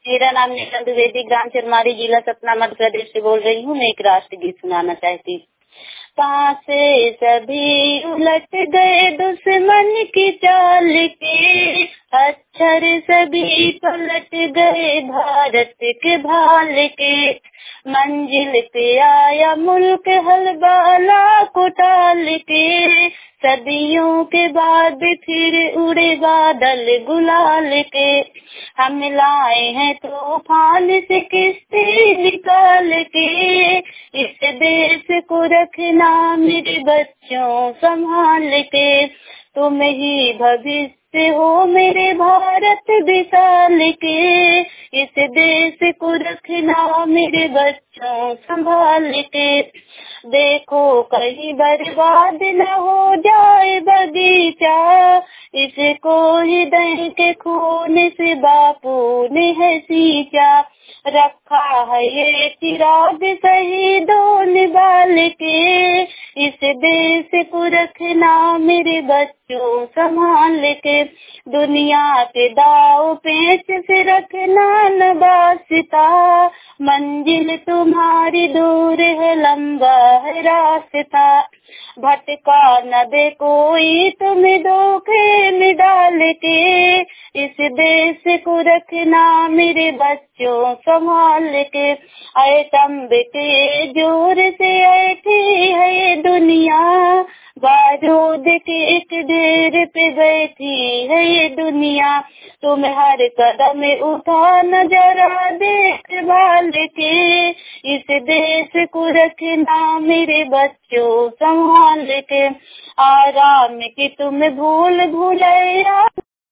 मेरा नाम नीलम द्विवेदी, ग्राम चिरमारी, जिला सतना, मध्य प्रदेश से बोल रही हूँ। मैं एक राष्ट्रगीत सुनाना चाहती हूँ। कहाँ से सभी उलट गए दुश्मन की चाल के, अक्षर सभी पलट गए भारत के भाल के। मंजिल पे आया मुल्क हलवाला को टाल के, सदियों के बाद फिर उड़े बादल गुलाल के। हम लाए हैं तूफान से किस्ती निकाल के, इस देश को रखना मेरे बच्चों संभाल के। तुम ही भविष्य हो मेरे भारत विशाल के, इस देश को रखना मेरे बच्चों संभाल के। देखो कहीं बर्बाद न हो जाए बगीचा, इसको हृदय के खून से बापू ने है सींचा। रखा है ये चिराग शहीदों ने बाल के, इस देश को रखना मेरे बच्चों संभाल के। दुनिया के दाव पेच से रखना न वास्ता, मंजिल तुम्हारी दूर है लंबा है रास्ता। भटका न दे कोई तुम्हें धोखे में डाल के, इस देश को रखना मेरे बच्चों संभाल के। ऐतम के जोर से ऐठी है ये दुनिया, बारूद के एक ढेर पे बैठी है ये दुनिया। तुम हर कदम उठा नजरा देख भाल के, इस देश को रखना मेरे बच्चों संभाल के। आराम की तुम भूल भुलैया